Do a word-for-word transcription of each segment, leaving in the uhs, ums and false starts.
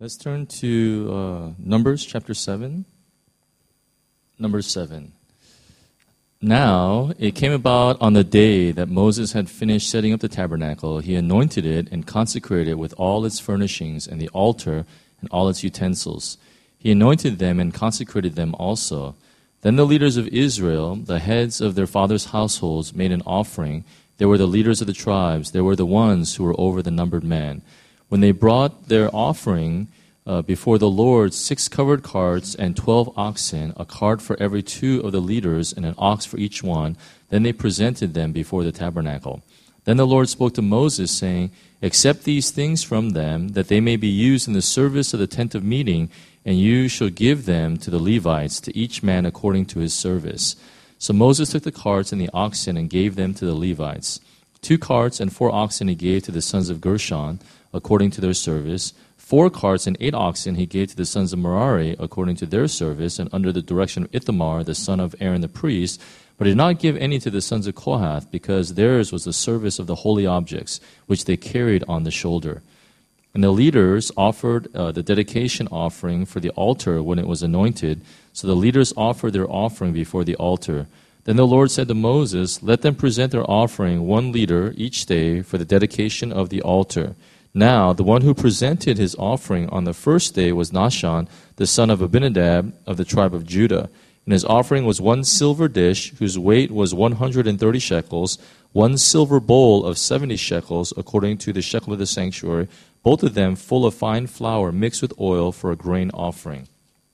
Let's turn to uh, Numbers chapter seven. Numbers seven. Now, it came about on the day that Moses had finished setting up the tabernacle, he anointed it and consecrated it with all its furnishings and the altar and all its utensils. He anointed them and consecrated them also. Then the leaders of Israel, the heads of their fathers' households, made an offering. They were the leaders of the tribes. They were the ones who were over the numbered men. When they brought their offering uh, before the Lord, six covered carts and twelve oxen, a cart for every two of the leaders and an ox for each one, then they presented them before the tabernacle. Then the Lord spoke to Moses, saying, Accept these things from them, that they may be used in the service of the tent of meeting, and you shall give them to the Levites, to each man according to his service. So Moses took the carts and the oxen and gave them to the Levites. Two carts and four oxen he gave to the sons of Gershon, according to their service. Four carts and eight oxen he gave to the sons of Merari, according to their service, and under the direction of Ithamar, the son of Aaron the priest. But he did not give any to the sons of Kohath, because theirs was the service of the holy objects, which they carried on the shoulder. And the leaders offered uh, the dedication offering for the altar when it was anointed. So the leaders offered their offering before the altar. Then the Lord said to Moses, Let them present their offering one leader each day for the dedication of the altar. Now, the one who presented his offering on the first day was Nahshon, the son of Abinadab of the tribe of Judah. And his offering was one silver dish, whose weight was one hundred thirty shekels, one silver bowl of seventy shekels, according to the shekel of the sanctuary, both of them full of fine flour mixed with oil for a grain offering.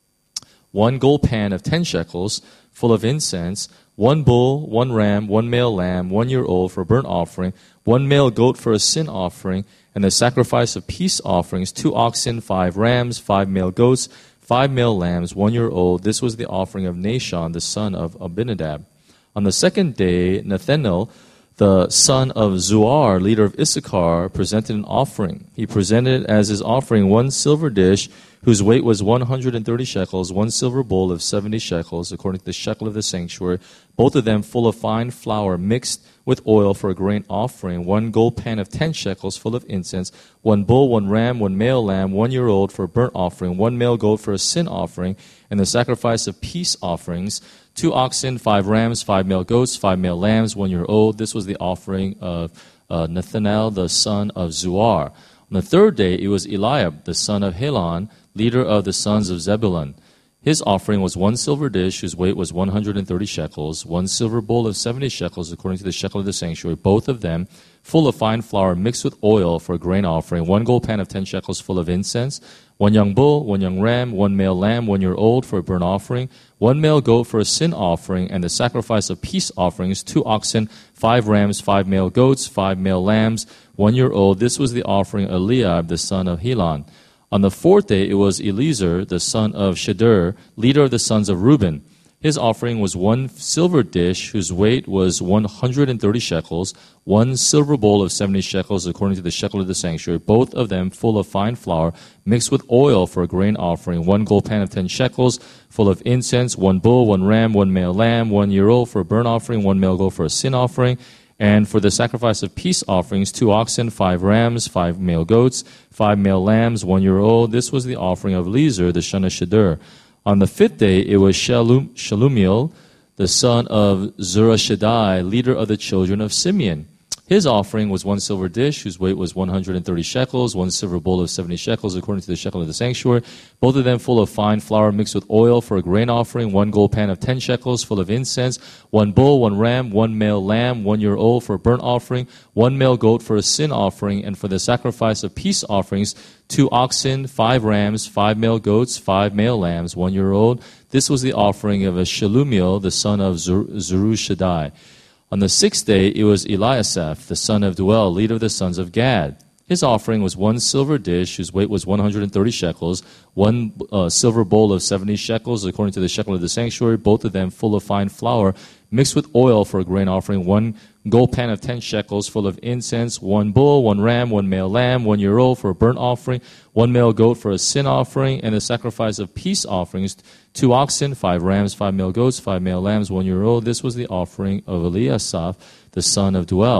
One gold pan of ten shekels, full of incense, one bull, one ram, one male lamb, one year old for a burnt offering, one male goat for a sin offering, and the sacrifice of peace offerings, two oxen, five rams, five male goats, five male lambs, one year old. This was the offering of Nahshon, the son of Abinadab. On the second day, Nethanel, the son of Zuar, leader of Issachar, presented an offering. He presented as his offering one silver dish, whose weight was one hundred thirty shekels, one silver bowl of seventy shekels, according to the shekel of the sanctuary, both of them full of fine flour mixed with oil for a grain offering, one gold pan of ten shekels full of incense, one bull, one ram, one male lamb, one year old for a burnt offering, one male goat for a sin offering, and the sacrifice of peace offerings, two oxen, five rams, five male goats, five male lambs, one year old. This was the offering of uh, Nethanel, the son of Zuar. On the third day, it was Eliab, the son of Helon, leader of the sons of Zebulun. His offering was one silver dish, whose weight was one hundred thirty shekels, one silver bowl of seventy shekels, according to the shekel of the sanctuary, both of them full of fine flour mixed with oil for a grain offering, one gold pan of ten shekels full of incense, one young bull, one young ram, one male lamb, one year old for a burnt offering, one male goat for a sin offering, and the sacrifice of peace offerings, two oxen, five rams, five male goats, five male lambs, one year old. This was the offering of Eliab, the son of Helon. On the fourth day, it was Eliezer, the son of Shedeur, leader of the sons of Reuben. His offering was one silver dish, whose weight was one hundred thirty shekels, one silver bowl of seventy shekels, according to the shekel of the sanctuary, both of them full of fine flour, mixed with oil for a grain offering, one gold pan of ten shekels, full of incense, one bull, one ram, one male lamb, one year old for a burnt offering, one male goat for a sin offering, and for the sacrifice of peace offerings, two oxen, five rams, five male goats, five male lambs, one year old. This was the offering of Eliezer, the son of Shedeur. On the fifth day, it was Shalum, Shalumiel, the son of Zurishaddai, leader of the children of Simeon. His offering was one silver dish, whose weight was one hundred thirty shekels, one silver bowl of seventy shekels, according to the shekel of the sanctuary, both of them full of fine flour mixed with oil for a grain offering, one gold pan of ten shekels, full of incense, one bull, one ram, one male lamb, one year old for a burnt offering, one male goat for a sin offering, and for the sacrifice of peace offerings, two oxen, five rams, five male goats, five male lambs, one year old. This was the offering of a Shalumiel, the son of Zurishaddai. On the sixth day, it was Eliasaph, the son of Duel, leader of the sons of Gad. His offering was one silver dish, whose weight was one hundred thirty shekels, one uh, silver bowl of seventy shekels, according to the shekel of the sanctuary, both of them full of fine flour, mixed with oil for a grain offering, one gold pan of ten shekels full of incense, one bull, one ram, one male lamb, one year old for a burnt offering, one male goat for a sin offering, and the sacrifice of peace offerings, two oxen, five rams, five male goats, five male lambs, one year old. This was the offering of Eliasaph, the son of Duel.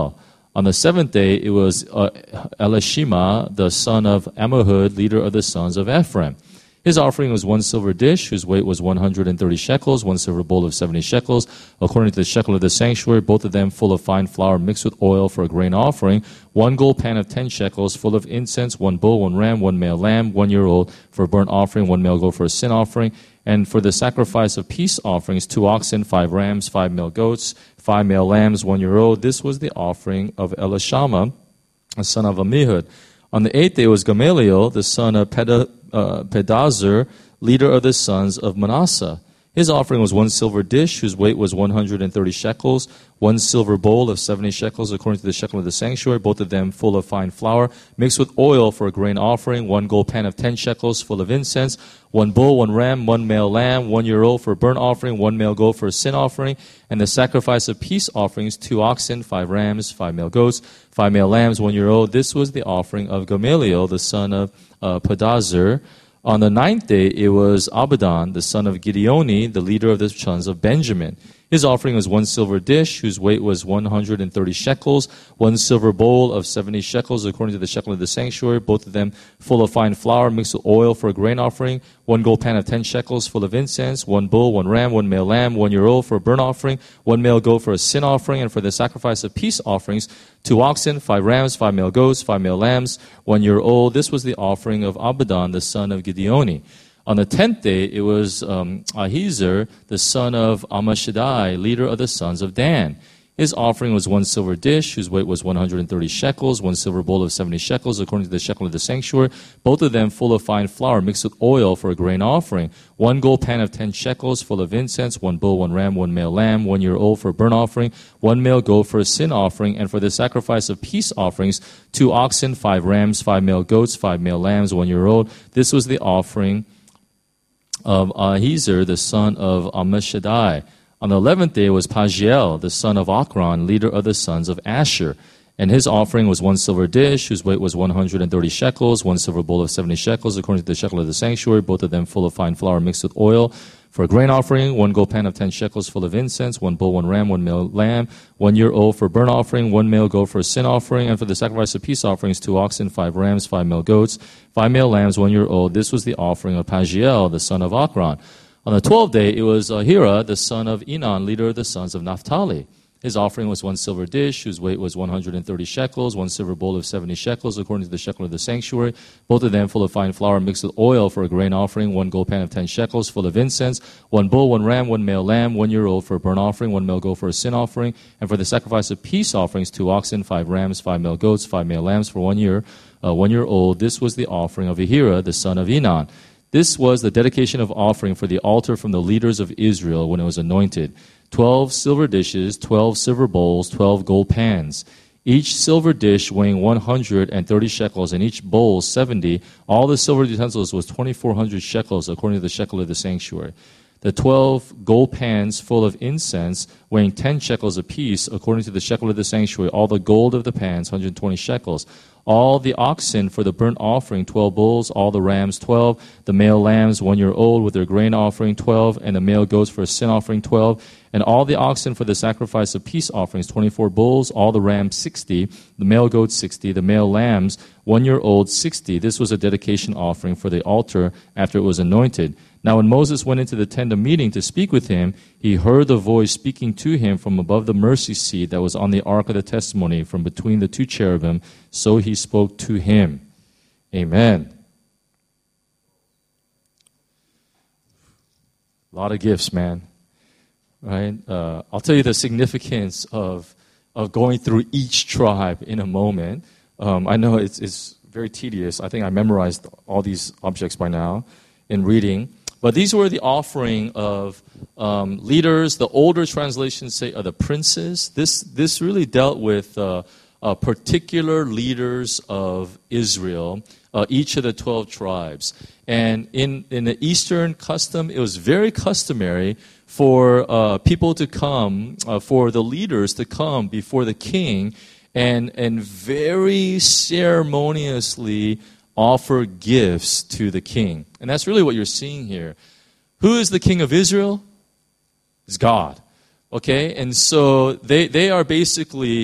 On the seventh day, it was uh, Elishama, the son of Ammihud, leader of the sons of Ephraim. His offering was one silver dish, whose weight was one hundred thirty shekels, one silver bowl of seventy shekels, according to the shekel of the sanctuary, both of them full of fine flour mixed with oil for a grain offering, one gold pan of ten shekels, full of incense, one bull, one ram, one male lamb, one year old, for a burnt offering, one male goat for a sin offering, and for the sacrifice of peace offerings, two oxen, five rams, five male goats, five male lambs, one year old. This was the offering of Elishama, the son of Ammihud. On the eighth day was Gamaliel, the son of Peda, uh, Pedazur, leader of the sons of Manasseh. His offering was one silver dish, whose weight was one hundred thirty shekels, one silver bowl of seventy shekels, according to the shekel of the sanctuary, both of them full of fine flour, mixed with oil for a grain offering, one gold pan of ten shekels, full of incense, one bull, one ram, one male lamb, one year old for a burnt offering, one male goat for a sin offering, and the sacrifice of peace offerings, two oxen, five rams, five male goats, five male lambs, one year old. This was the offering of Gamaliel, the son of uh, Pedazur. On the ninth day, it was Abidan, the son of Gideoni, the leader of the sons of Benjamin. His offering was one silver dish, whose weight was one hundred thirty shekels, one silver bowl of seventy shekels, according to the shekel of the sanctuary, both of them full of fine flour mixed with oil for a grain offering, one gold pan of ten shekels, full of incense, one bull, one ram, one male lamb, one year old for a burnt offering, one male goat for a sin offering, and for the sacrifice of peace offerings, two oxen, five rams, five male goats, five male lambs, one year old. This was the offering of Abidan, the son of Gideoni. On the tenth day, it was um, Ahiezer, the son of Ammishaddai, leader of the sons of Dan. His offering was one silver dish, whose weight was one hundred thirty shekels, one silver bowl of seventy shekels, according to the shekel of the sanctuary, both of them full of fine flour mixed with oil for a grain offering, one gold pan of ten shekels, full of incense, one bull, one ram, one male lamb, one year old for a burnt offering, one male goat for a sin offering, and for the sacrifice of peace offerings, two oxen, five rams, five male goats, five male lambs, one year old. This was the offering of Ahiezer, the son of Ammishaddai. On the eleventh day was Pagiel, the son of Ochran, leader of the sons of Asher. And his offering was one silver dish, whose weight was one hundred thirty shekels, one silver bowl of seventy shekels, according to the shekel of the sanctuary, both of them full of fine flour mixed with oil. For a grain offering, one gold pan of ten shekels full of incense, one bull, one ram, one male lamb, one year old for a burnt offering, one male goat for a sin offering, and for the sacrifice of peace offerings, two oxen, five rams, five male goats, five male lambs, one year old. This was the offering of Pagiel, the son of Ochran. On the twelfth day, it was Ahira, the son of Enan, leader of the sons of Naphtali. His offering was one silver dish, whose weight was one hundred thirty shekels, one silver bowl of seventy shekels, according to the shekel of the sanctuary, both of them full of fine flour mixed with oil for a grain offering, one gold pan of ten shekels, full of incense, one bull, one ram, one male lamb, one year old for a burnt offering, one male goat for a sin offering, and for the sacrifice of peace offerings, two oxen, five rams, five male goats, five male lambs for one year, uh, one year old. This was the offering of Ahira, the son of Enan. This was the dedication of offering for the altar from the leaders of Israel when it was anointed. Twelve silver dishes, twelve silver bowls, twelve gold pans. Each silver dish weighing one hundred thirty shekels, and each bowl seventy. All the silver utensils was twenty-four hundred shekels, according to the shekel of the sanctuary. The twelve gold pans full of incense, weighing ten shekels apiece, according to the shekel of the sanctuary. All the gold of the pans, one hundred twenty shekels. All the oxen for the burnt offering, twelve bulls, all the rams, twelve, the male lambs, one year old, with their grain offering, twelve, and the male goats for a sin offering, twelve, and all the oxen for the sacrifice of peace offerings, twenty-four bulls, all the rams, sixty, the male goats, sixty, the male lambs, one year old, sixty. This was a dedication offering for the altar after it was anointed. Now when Moses went into the tent of meeting to speak with him, he heard the voice speaking to him from above the mercy seat that was on the ark of the testimony, from between the two cherubim. So he spoke to him. Amen. A lot of gifts, man. Right? Uh, I'll tell you the significance of of going through each tribe in a moment. Um, I know it's, it's very tedious. I think I memorized all these objects by now in reading. But these were the offering of um, leaders. The older translations say are the princes. This this really dealt with uh, uh, particular leaders of Israel, uh, each of the twelve tribes. And in, in the Eastern custom, it was very customary for uh, people to come, uh, for the leaders to come before the king and and very ceremoniously offer gifts to the king. And that's really what you're seeing here. Who is the king of Israel? It's God. Okay? And so they, they are basically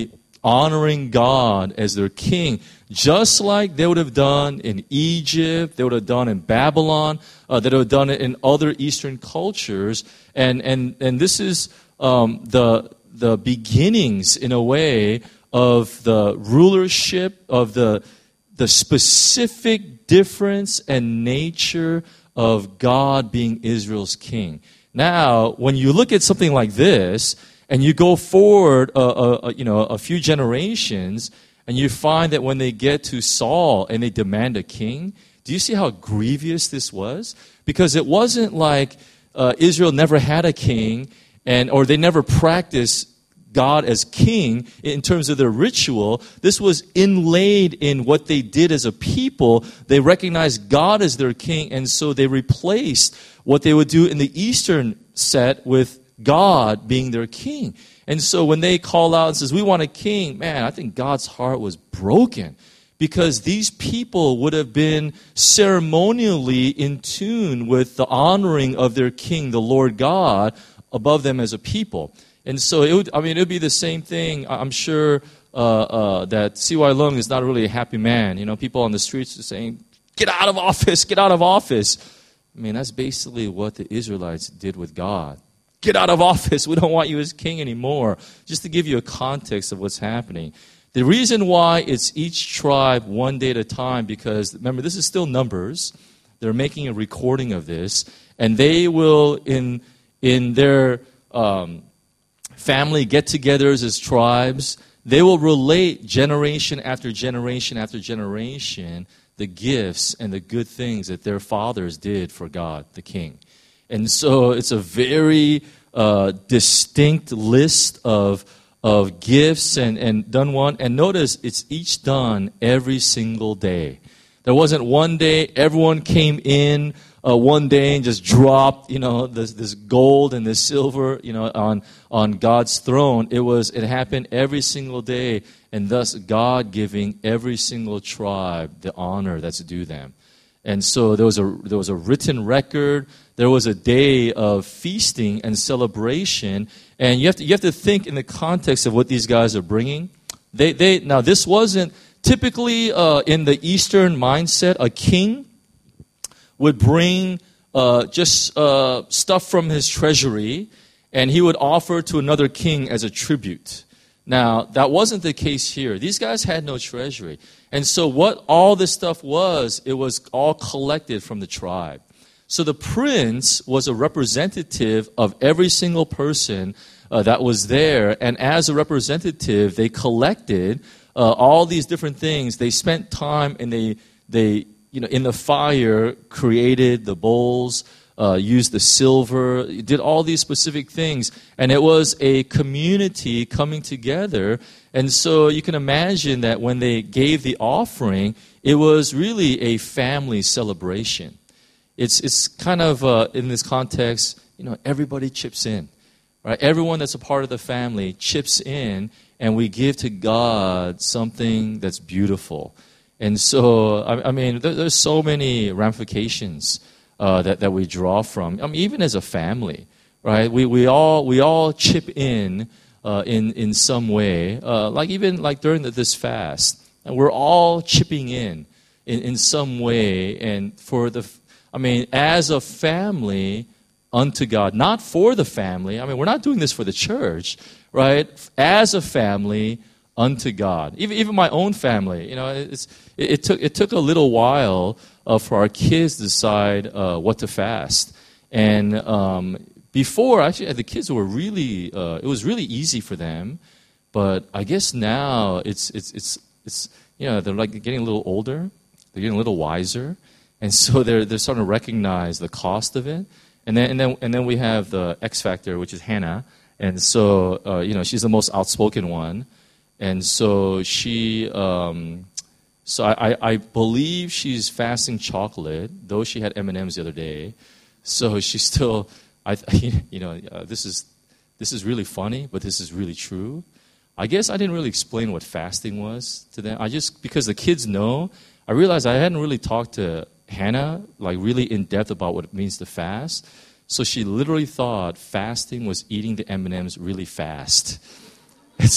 honoring God as their king, just like they would have done in Egypt, they would have done in Babylon, uh, they would have done it in other Eastern cultures. And and and this is um, the the beginnings, in a way, of the rulership, of the the specific difference and nature of God being Israel's king. Now, when you look at something like this, and you go forward, a, a, you know, a few generations, and you find that when they get to Saul and they demand a king, do you see how grievous this was? Because it wasn't like uh, Israel never had a king, and or they never practiced God as king in terms of their ritual. This was inlaid in what they did as a people. They recognized God as their king, and so they replaced what they would do in the Eastern set with God being their king. And so when they call out and says, we want a king, man, I think God's heart was broken, because these people would have been ceremonially in tune with the honoring of their king, the Lord God, above them as a people. And so it would, I mean, it would be the same thing. I'm sure uh, uh, that C Y Leung is not really a happy man. You know, people on the streets are saying, get out of office, get out of office. I mean, that's basically what the Israelites did with God. Get out of office. We don't want you as king anymore. Just to give you a context of what's happening. The reason why it's each tribe one day at a time, because remember, this is still Numbers. They're making a recording of this, and they will, in in their um, family get-togethers as tribes, they will relate generation after generation after generation the gifts and the good things that their fathers did for God, the King. And so it's a very uh, distinct list of of gifts and, and done one. And notice it's each done every single day. There wasn't one day everyone came in uh, one day and just dropped, you know, this, this gold and this silver, you know, on on God's throne. It was it happened every single day, and thus God giving every single tribe the honor that's due them. And so there was a there was a written record. There was a day of feasting and celebration, and you have to you have to think in the context of what these guys are bringing. They they now this wasn't typically uh, in the Eastern mindset. A king would bring uh, just uh, stuff from his treasury, and he would offer to another king as a tribute. Now, that wasn't the case here. These guys had no treasury. And so what all this stuff was, it was all collected from the tribe. So the prince was a representative of every single person uh, that was there. And as a representative, they collected uh, all these different things. They spent time and they, they, you know, in the fire, created the bowls, Uh, used the silver, did all these specific things. And it was a community coming together. And so you can imagine that when they gave the offering, it was really a family celebration. It's it's kind of, uh, in this context, you know, everybody chips in. Right? Everyone that's a part of the family chips in, and we give to God something that's beautiful. And so, I, I mean, there, there's so many ramifications Uh, that, that we draw from. I mean, even as a family, right? We we all we all chip in uh, in in some way. Uh, like even like during the, this fast, and we're all chipping in, in in some way. And for the, I mean, as a family unto God, not for the family. I mean, we're not doing this for the church, right? As a family unto God. Even even my own family, you know, it's it, it took it took a little while. Uh, for our kids to decide uh, what to fast. And um, before, actually, the kids were really, uh, it was really easy for them. But I guess now it's, it's, it's, it's, you know, they're like getting a little older. They're getting a little wiser. And so they're, they're starting to recognize the cost of it. And then, and then, and then we have the X factor, which is Hannah. And so, uh, you know, she's the most outspoken one. And so she... Um, So I, I believe she's fasting chocolate, though she had M and M's the other day. So she's still, I, you know, uh, this is this is really funny, but this is really true. I guess I didn't really explain what fasting was to them. I just, because the kids know, I realized I hadn't really talked to Hannah, like really in depth about what it means to fast. So she literally thought fasting was eating the M and M's really fast. And so,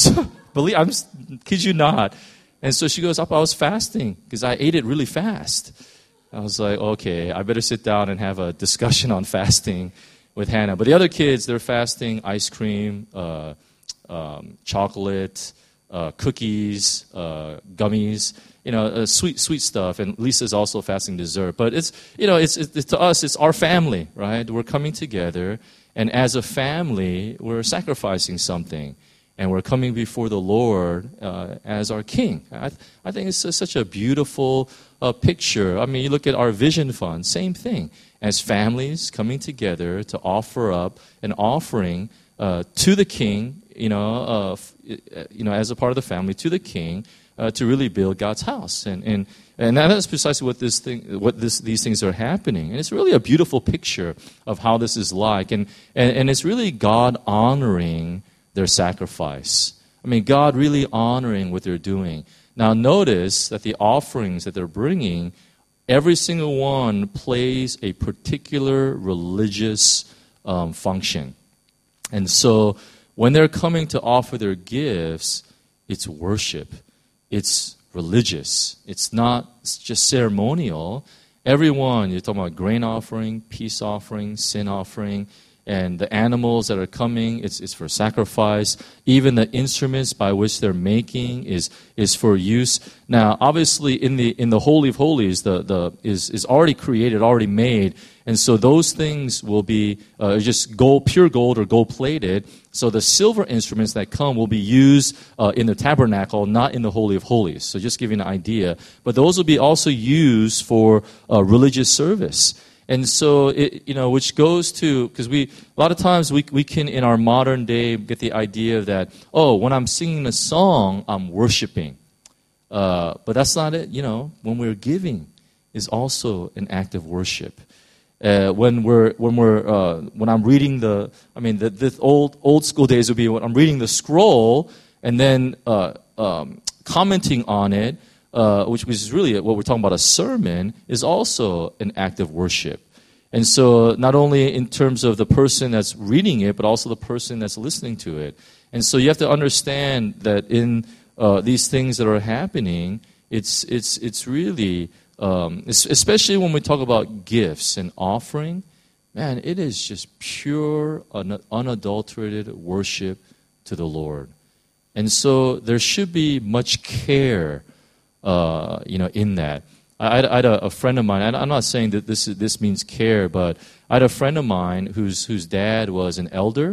believe, I'm kid you not. And so she goes, Appa, I was fasting because I ate it really fast. I was like, okay, I better sit down and have a discussion on fasting with Hannah. But the other kids, they're fasting ice cream, uh, um, chocolate, uh, cookies, uh, gummies, you know, uh, sweet, sweet stuff. And Lisa's also fasting dessert. But it's, you know, it's, it's to us, it's our family, right? We're coming together, and as a family, we're sacrificing something, and we're coming before the Lord uh, as our King. I, th- I think it's a, such a beautiful uh, picture. I mean, you look at our Vision Fund, same thing. As families coming together to offer up an offering uh, to the King, you know, uh, f- you know, as a part of the family, to the King, uh, to really build God's house, and and and that's precisely what this thing, what this these things are happening, and it's really a beautiful picture of how this is like, and and, and it's really God honoring their sacrifice. I mean, God really honoring what they're doing. Now, notice that the offerings that they're bringing, every single one plays a particular religious um, function. And so when they're coming to offer their gifts, it's worship. It's religious. It's not just ceremonial. Everyone, you're talking about grain offering, peace offering, sin offering, and the animals that are coming, it's, it's for sacrifice. Even the instruments by which they're making is is for use. Now, obviously, in the in the Holy of Holies, the the is is already created, already made, and so those things will be uh, just gold, pure gold or gold plated. So the silver instruments that come will be used uh, in the tabernacle, not in the Holy of Holies. So just give you an idea. But those will be also used for uh, religious service. And so, it, you know, which goes to, because we, a lot of times we we can, in our modern day, get the idea that, oh, when I'm singing a song, I'm worshiping. Uh, but that's not it. You know, when we're giving is also an act of worship. Uh, when we're, when we're, uh, when I'm reading the, I mean, the, the old, old school days would be when I'm reading the scroll and then uh, um, commenting on it, Uh, which is really what we're talking about, a sermon, is also an act of worship. And so not only in terms of the person that's reading it, but also the person that's listening to it. And so you have to understand that in uh, these things that are happening, it's it's it's really, um, it's, especially when we talk about gifts and offering, man, it is just pure, un- unadulterated worship to the Lord. And so there should be much care Uh, you know, in that. I, I had a, a friend of mine, and I'm not saying that this is, this means care, but I had a friend of mine whose whose dad was an elder,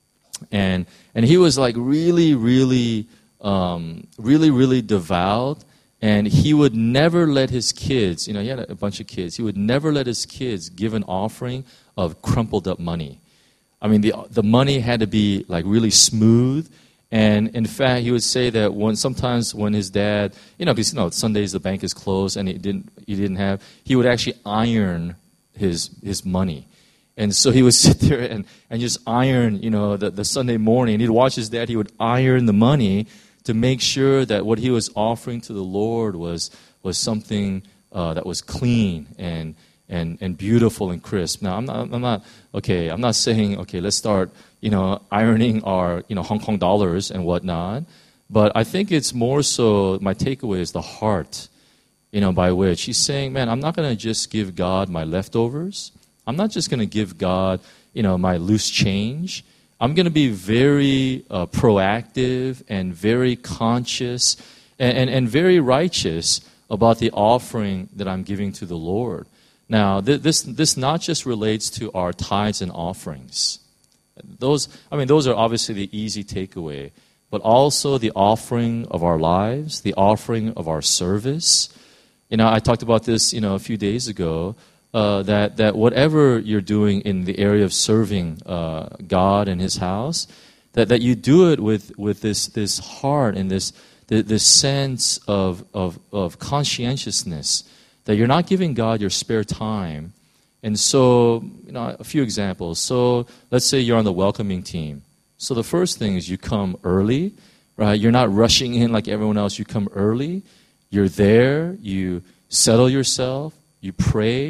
and and he was like really, really, um, really, really devout, and he would never let his kids, you know, he had a, a bunch of kids, he would never let his kids give an offering of crumpled up money. I mean, the the money had to be like really smooth. And in fact, he would say that when sometimes when his dad, you know, because you know Sundays the bank is closed and he didn't he didn't have, he would actually iron his his money, and so he would sit there and, and just iron, you know, the, the Sunday morning. He'd watch his dad. He would iron the money to make sure that what he was offering to the Lord was was something uh, that was clean and and and beautiful and crisp. Now I'm not I'm not okay. I'm not saying okay. Let's start, you know, ironing our, you know, Hong Kong dollars and whatnot. But I think it's more so, my takeaway is the heart, you know, by which he's saying, man, I'm not going to just give God my leftovers. I'm not just going to give God, you know, my loose change. I'm going to be very uh, proactive and very conscious and, and, and very righteous about the offering that I'm giving to the Lord. Now, th- this this not just relates to our tithes and offerings. Those, I mean, those are obviously the easy takeaway, but also the offering of our lives, the offering of our service. You know, I talked about this, you know, a few days ago, uh, that, that whatever you're doing in the area of serving uh, God and His house, that, that you do it with, with this, this heart and this, this sense of, of, of conscientiousness, that you're not giving God your spare time. And so, you know, a few examples. So let's say you're on the welcoming team. So the first thing is you come early, right? You're not rushing in like everyone else. You come early. You're there. You settle yourself. You pray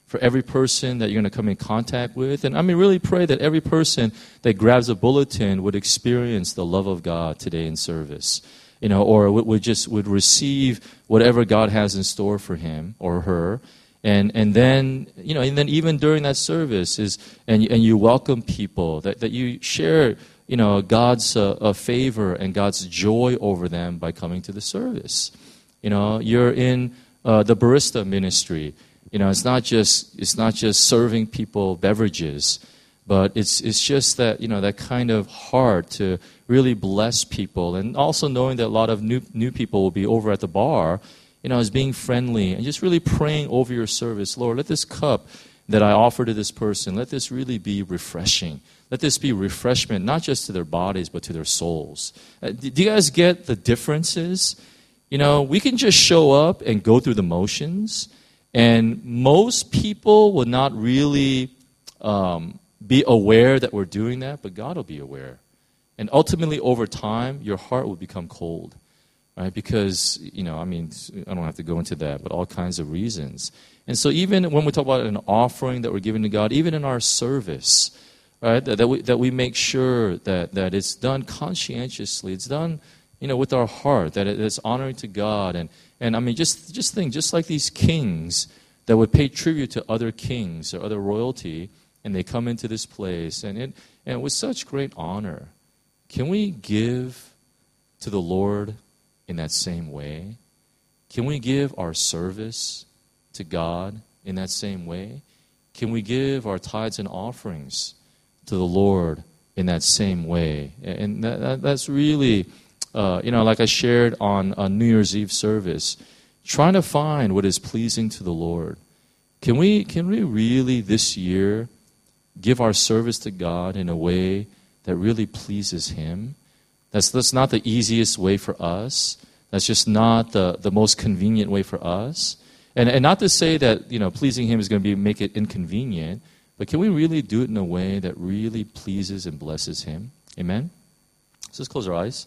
for every person that you're going to come in contact with. And I mean, really pray that every person that grabs a bulletin would experience the love of God today in service, you know, or would, would just would receive whatever God has in store for him or her. And and then, you know, and then even during that service is, and, and you welcome people, that, that you share, you know, God's uh, uh, favor and God's joy over them by coming to the service. You know, you're in uh, the barista ministry. You know, it's not just it's not just serving people beverages, but it's it's just that, you know, that kind of heart to really bless people, and also knowing that a lot of new new people will be over at the bar, you know, as being friendly and just really praying over your service. Lord, let this cup that I offer to this person, let this really be refreshing. Let this be refreshment, not just to their bodies, but to their souls. Uh, do you guys get the differences? You know, we can just show up and go through the motions, and most people will not really um, be aware that we're doing that, but God will be aware. And ultimately, over time, your heart will become cold, right? Because, you know, I mean, I don't have to go into that, but all kinds of reasons. And so even when we talk about an offering that we're giving to God, even in our service, right, that, that, we, that we make sure that, that it's done conscientiously, it's done, you know, with our heart, that it, it's honoring to God. And, and I mean, just, just think, just like these kings that would pay tribute to other kings or other royalty, and they come into this place, and it, and with such great honor, can we give to the Lord in that same way? Can we give our service to God in that same way? Can we give our tithes and offerings to the Lord in that same way? And that, that, that's really, uh, you know, like I shared on, on New Year's Eve service, trying to find what is pleasing to the Lord. Can we, can we really this year give our service to God in a way that really pleases Him? That's, that's not the easiest way for us. That's just not the, the most convenient way for us. And, and not to say that, you know, pleasing Him is going to be make it inconvenient, but can we really do it in a way that really pleases and blesses Him? Amen? So let's close our eyes.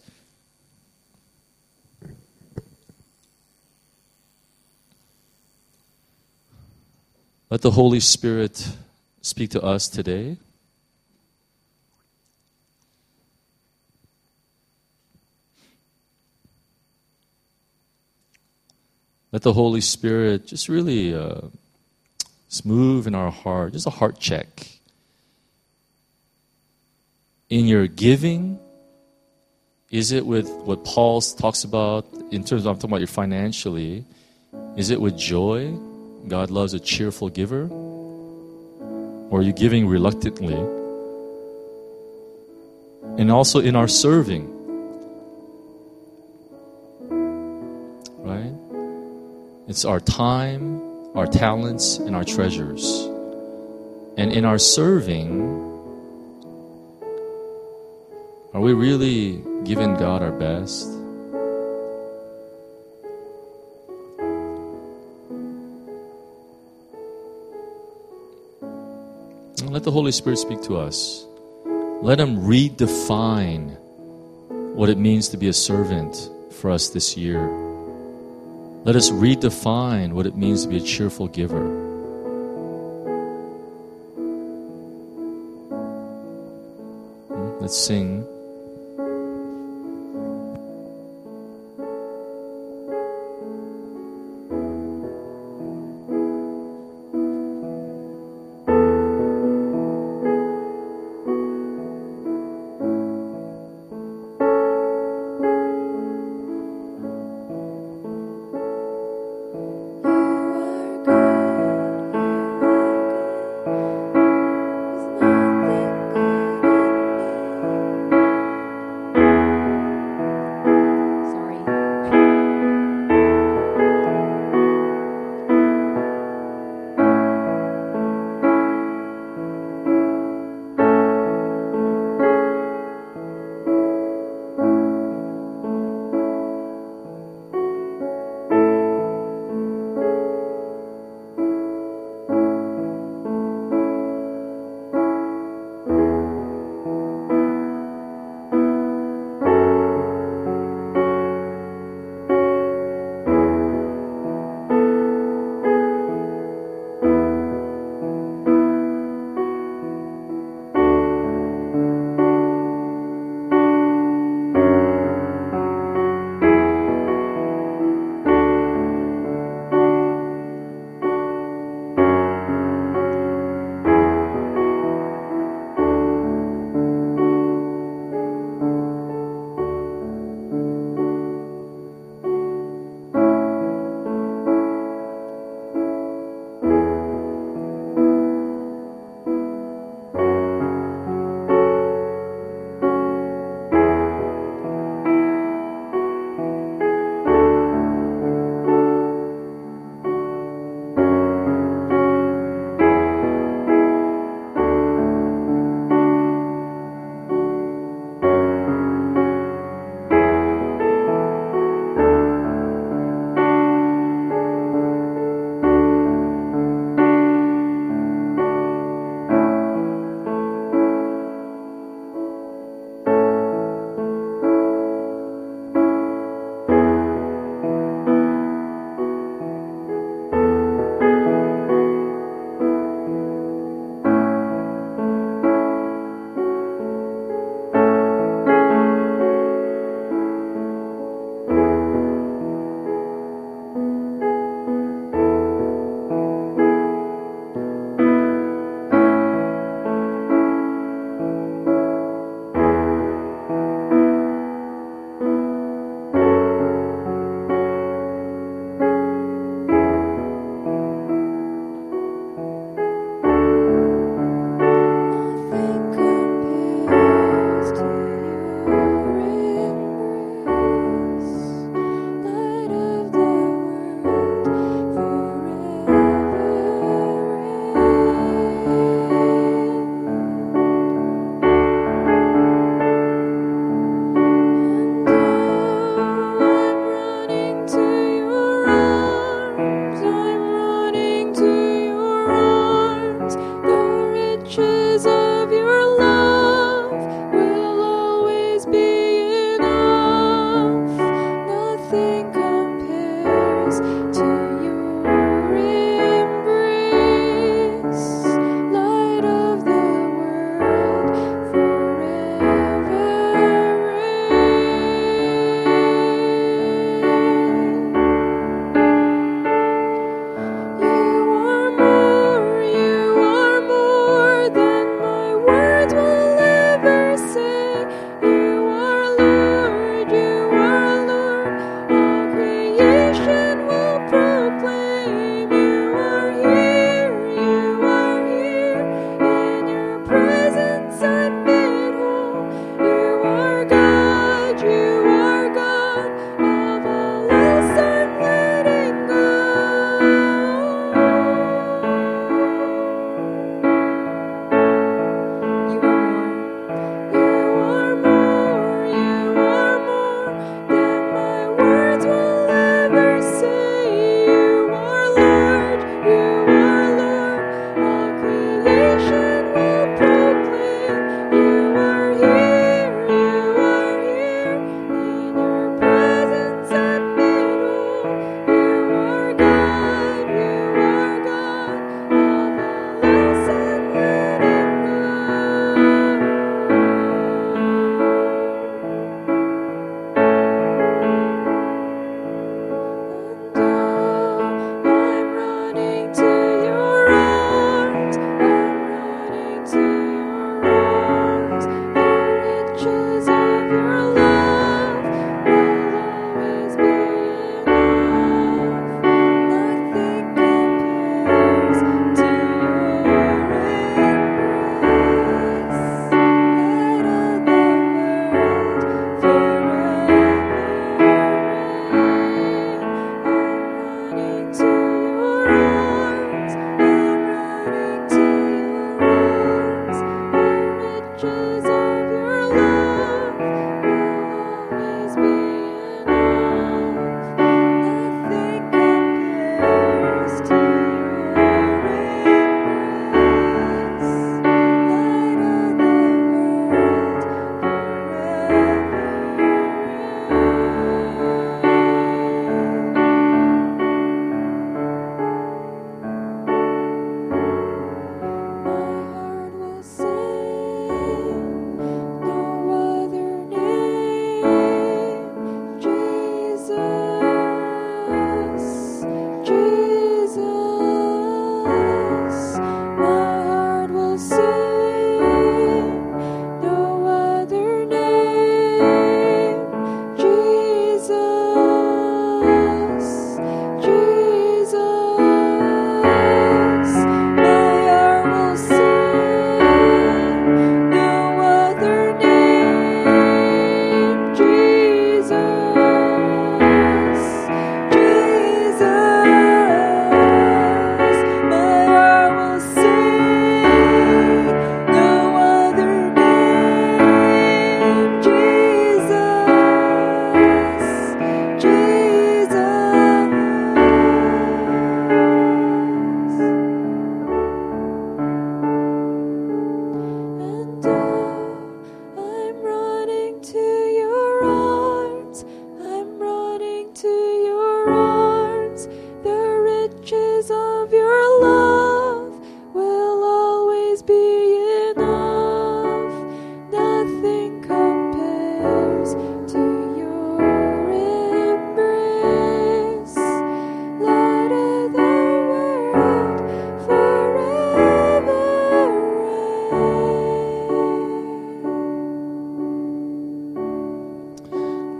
Let the Holy Spirit speak to us today. Let the Holy Spirit just really uh, just move in our heart, just a heart check. In your giving, is it with what Paul talks about in terms of, I'm talking about your financially, is it with joy? God loves a cheerful giver? Or are you giving reluctantly? And also in our serving, right? It's our time, our talents, and our treasures. And in our serving, are we really giving God our best? And let the Holy Spirit speak to us. Let Him redefine what it means to be a servant for us this year. Let us redefine what it means to be a cheerful giver. Let's sing. There's nothing good in me.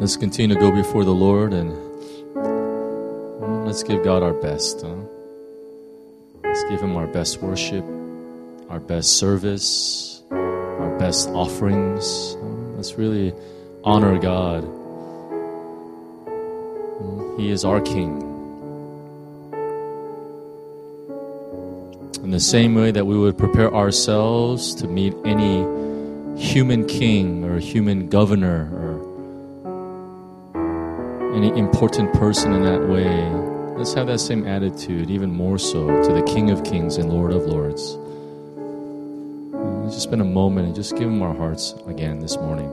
Let's continue to go before the Lord and let's give God our best. Huh? Let's give Him our best worship, our best service, our best offerings. Let's really honor God. He is our King. In the same way that we would prepare ourselves to meet any human king or human governor or any important person in that way, let's have that same attitude, even more so, to the King of Kings and Lord of Lords. Let's just spend a moment and just give Him our hearts again this morning.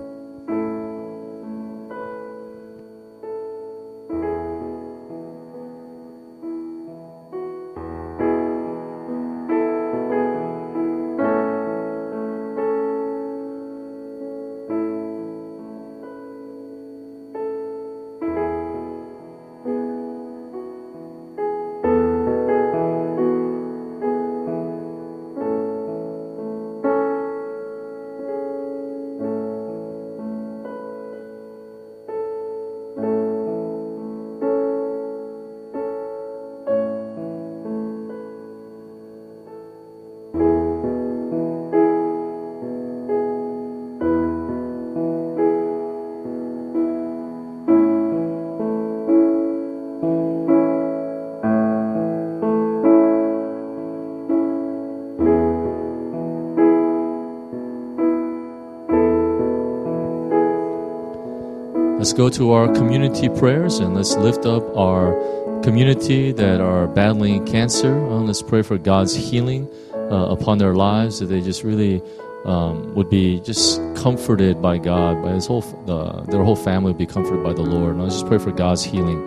Let's go to our community prayers and let's lift up our community that are battling cancer. Uh, let's pray for God's healing uh, upon their lives, that they just really um, would be just comforted by God, by His whole, uh, their whole family would be comforted by the Lord. And let's just pray for God's healing.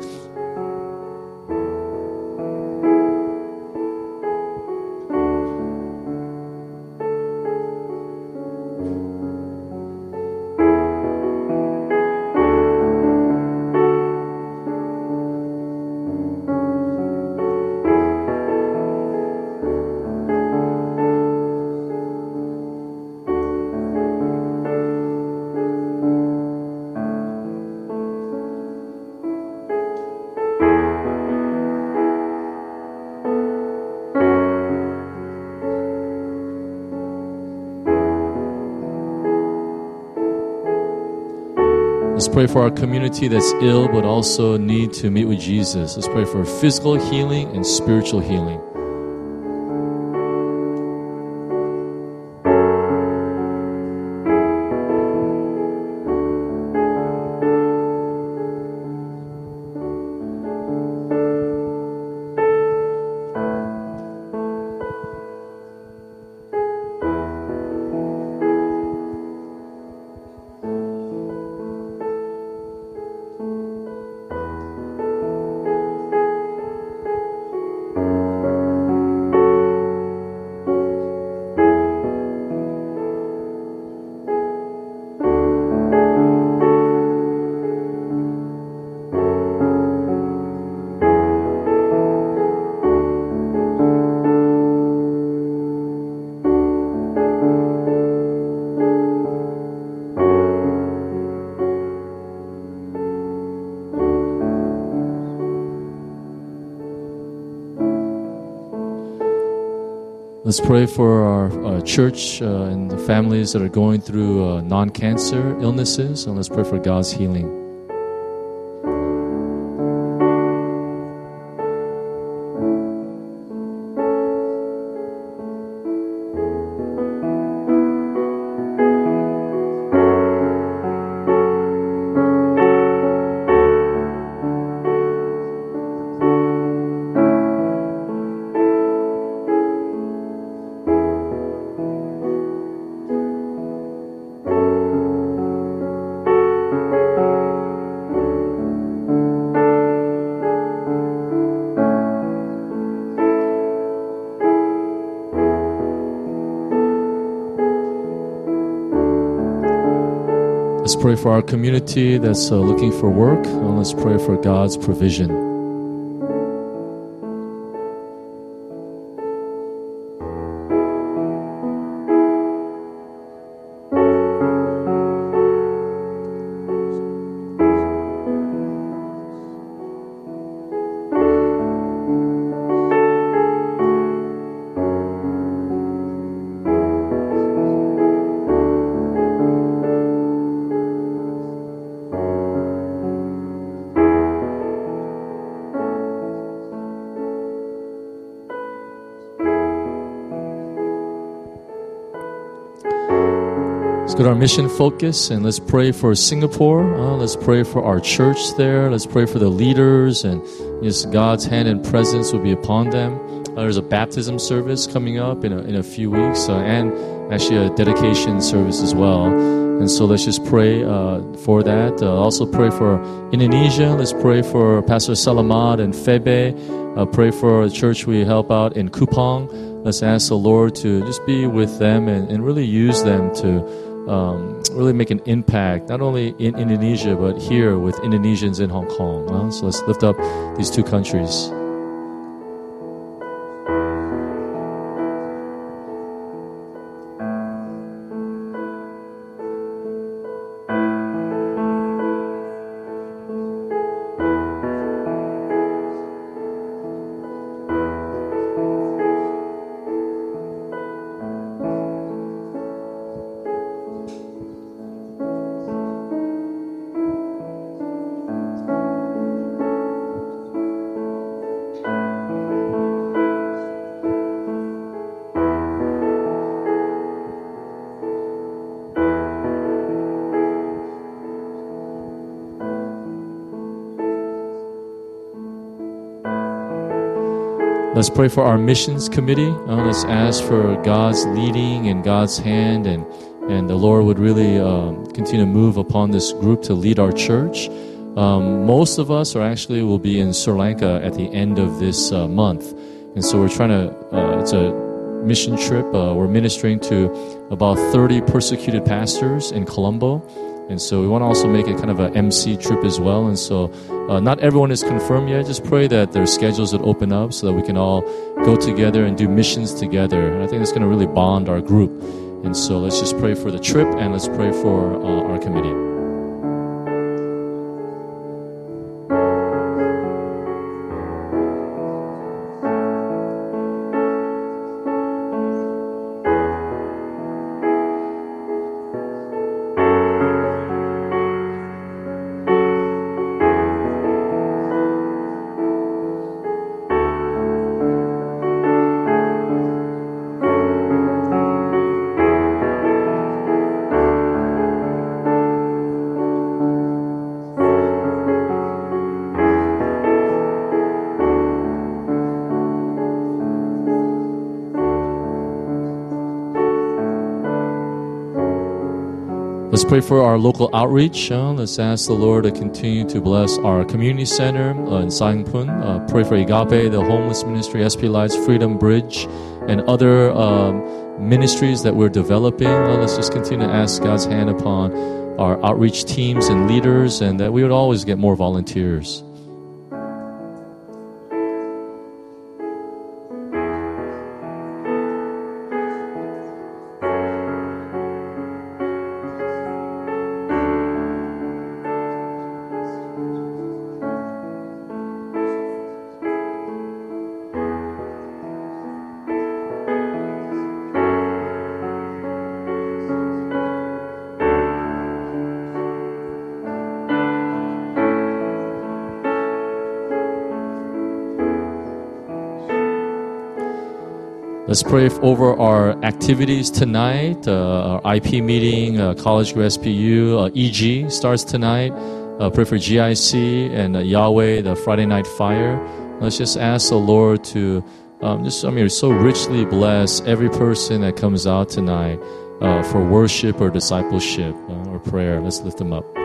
Let's pray for our community that's ill but also need to meet with Jesus. Let's pray for physical healing and spiritual healing. Let's pray for our uh, church uh, and the families that are going through uh, non-cancer illnesses, and let's pray for God's healing. Let's pray for our community that's uh, looking for work, and let's pray for God's provision. Let's go to our mission focus and let's pray for Singapore. Uh, let's pray for our church there. Let's pray for the leaders and just God's hand and presence will be upon them. Uh, there's a baptism service coming up in a, in a few weeks uh, and actually a dedication service as well. And so let's just pray uh, for that. Uh, also pray for Indonesia. Let's pray for Pastor Salamat and Febe. Uh, pray for a church we help out in Kupang. Let's ask the Lord to just be with them and, and really use them to um, really make an impact, not only in Indonesia, but here with Indonesians in Hong Kong. Uh, so let's lift up these two countries. Let's pray for our missions committee. Uh, let's ask for God's leading and God's hand, and, and the Lord would really um, continue to move upon this group to lead our church. Um, most of us are actually will be in Sri Lanka at the end of this uh, month. And so we're trying to, uh, it's a mission trip. Uh, we're ministering to about thirty persecuted pastors in Colombo. And so we want to also make it kind of an M C trip as well. And so uh, not everyone is confirmed yet. Just pray that their schedules would open up so that we can all go together and do missions together. And I think it's going to really bond our group. And so let's just pray for the trip and let's pray for uh, our committee. Let's pray for our local outreach. Uh, let's ask the Lord to continue to bless our community center uh, in Sangpun. Uh, pray for Agape, the homeless ministry, S P Lights, Freedom Bridge, and other um, ministries that we're developing. Uh, let's just continue to ask God's hand upon our outreach teams and leaders, and that we would always get more volunteers. Let's pray over our activities tonight. Uh, our I P meeting, uh, College Group S P U, uh, E G starts tonight. Uh, pray for G I C and uh, Yahweh, the Friday Night Fire. Let's just ask the Lord to um, just, I mean, so richly bless every person that comes out tonight uh, for worship or discipleship uh, or prayer. Let's lift them up.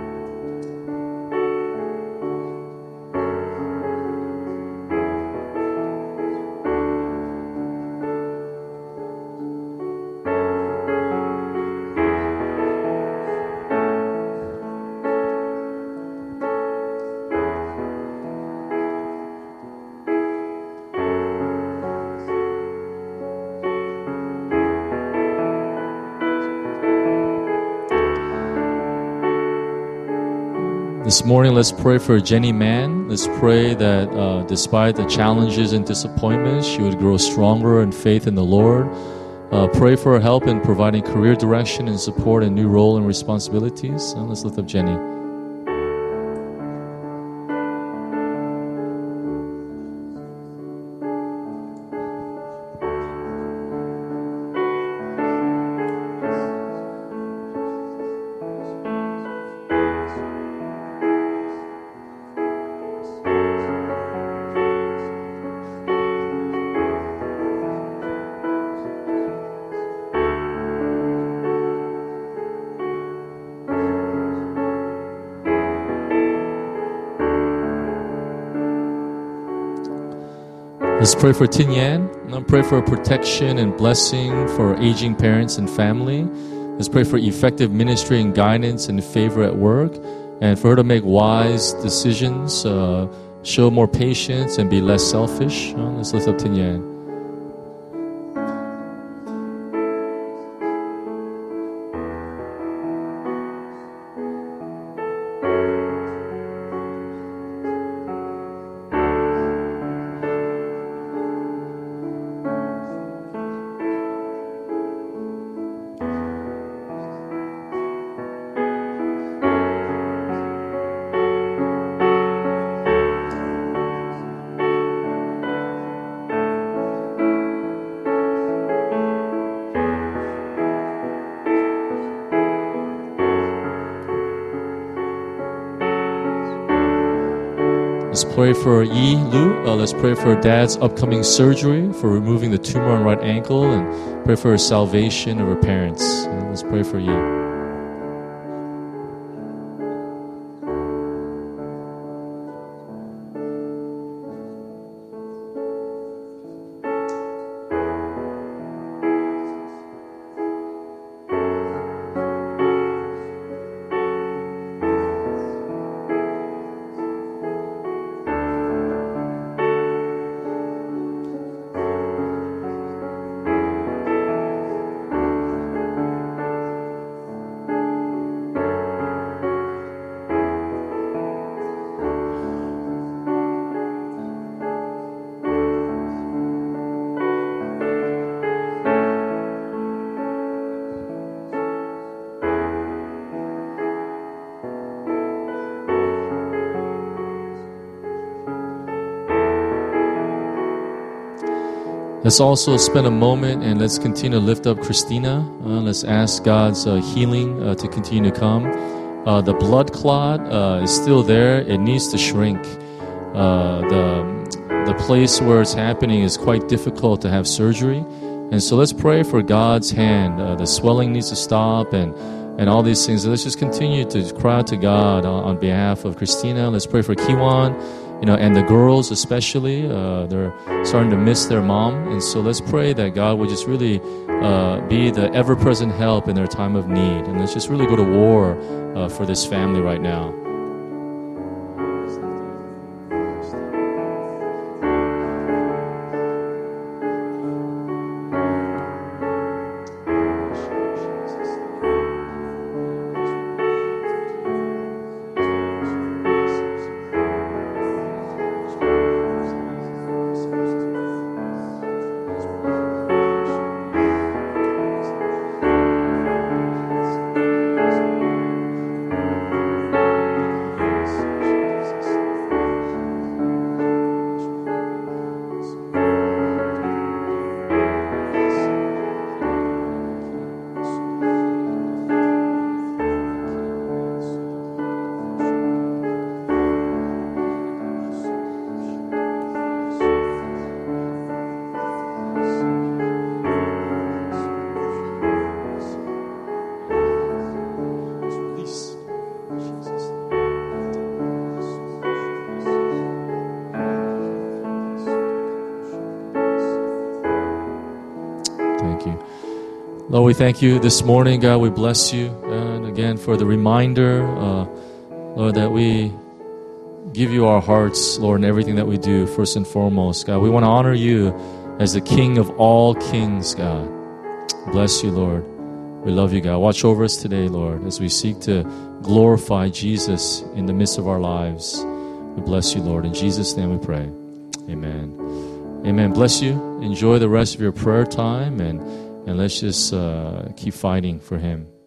This morning, let's pray for Jenny Mann. Let's pray that uh, despite the challenges and disappointments, she would grow stronger in faith in the Lord. Uh, pray for her help in providing career direction and support and new role and responsibilities. And let's lift up Jenny. Let's pray for Tin Yan. Let's pray for protection and blessing for aging parents and family. Let's pray for effective ministry and guidance and favor at work, and for her to make wise decisions, uh, show more patience, and be less selfish. Uh, let's lift up Tin Yan. Let's pray for Yi Lu. Uh, let's pray for Dad's upcoming surgery for removing the tumor on right ankle, and pray for her salvation of her parents. Uh, let's pray for Yi. Let's also spend a moment and let's continue to lift up Christina. Uh, let's ask God's uh, healing uh, to continue to come. Uh, the blood clot uh, is still there. It needs to shrink. Uh, the, the place where it's happening is quite difficult to have surgery. And so let's pray for God's hand. Uh, the swelling needs to stop and, and all these things. Let's just continue to cry out to God on, on behalf of Christina. Let's pray for Kiwan. You know, and the girls especially, uh, they're starting to miss their mom. And so let's pray that God would just really uh, be the ever-present help in their time of need. And let's just really go to war uh, for this family right now. Lord, we thank you this morning, God. We bless you, and again for the reminder, uh, Lord, that we give you our hearts, Lord, in everything that we do, first and foremost, God. We want to honor you as the King of all kings, God. Bless you, Lord. We love you, God. Watch over us today, Lord, as we seek to glorify Jesus in the midst of our lives. We bless you, Lord. In Jesus' name we pray. Amen. Amen. Bless you. Enjoy the rest of your prayer time, and And let's just uh, keep fighting for Him.